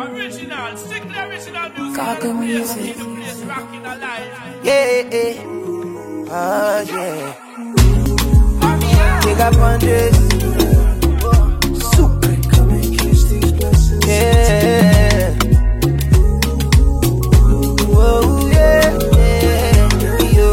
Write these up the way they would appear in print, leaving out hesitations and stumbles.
Original, strictly original music. Gaga music. Keep the place rocking alive. Yeah, yeah. Take up on this. Super. Yeah. Whoa, yeah, yeah. Yo.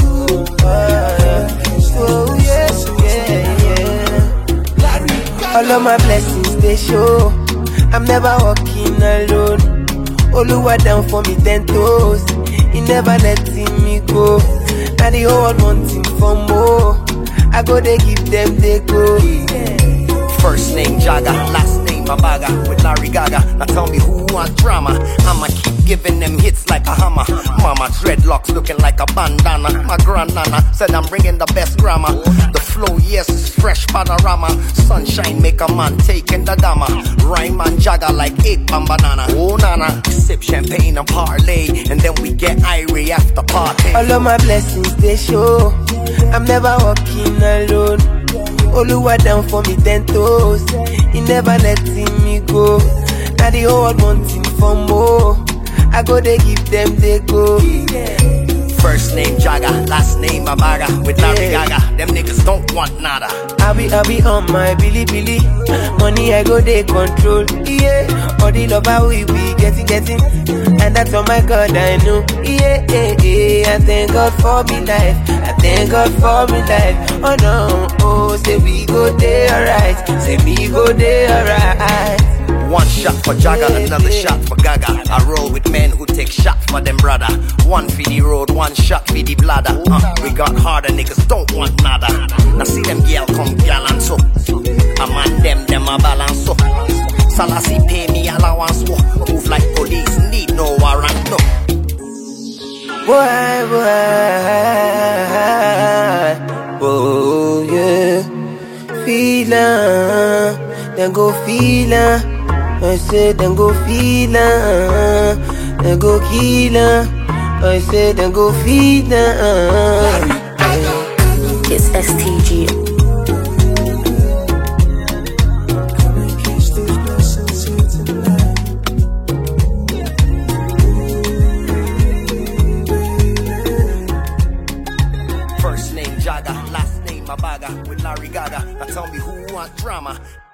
Whoa, yes, yeah, yeah. All of my blessings, they show. I'm never walking alone. Oluwa down for me 10 toes. He never letting me go. Now the whole world wanting for more. I go they give them they go. First name Jaga, last name Abaga. With Larry Gaga, now tell me who want drama. I'ma keep giving them hits like a hammer. Mama dreadlocks looking like a bandana. My grandnana said I'm bringing the best grammar. The flow, yes, is fresh panorama. Sunshine make a man taking the dama. Rhyme and Jaga like 8 banana. Oh nana, sip champagne and parlay, and then we get irie after party. All of my blessings they show. I'm never walking alone. Oluwa down for me 10 toes. He never letting me go. Now the whole world wanting for more. I go they give them they go. First name Jaga, last name Abaga. With Larry Gaga, them niggas don't want nada. I be on my Billy. Money I go they control. Yeah, all the love we be getting. And that's all my God I know. Yeah. I thank God for me life. I thank God for me life. Oh no, oh say we go there alright. Say me go there alright. One shot for Jaga, another shot for Gaga. I roll with men who take shot for them brother. One for the road, one shot for the bladder. We got harder, niggas don't want nada. Now see them girl come gallant so. A man them a balance so. Salassi pay me allowance so. Move like police, need no warrant no. Boy, oh yeah. Feelin', then go feelin'. I said then go feelin', then go killin'. I said then go feelin'. It's STG. First name Jaga, last name Abaga. With Larry Gaga, now tell me who want drama.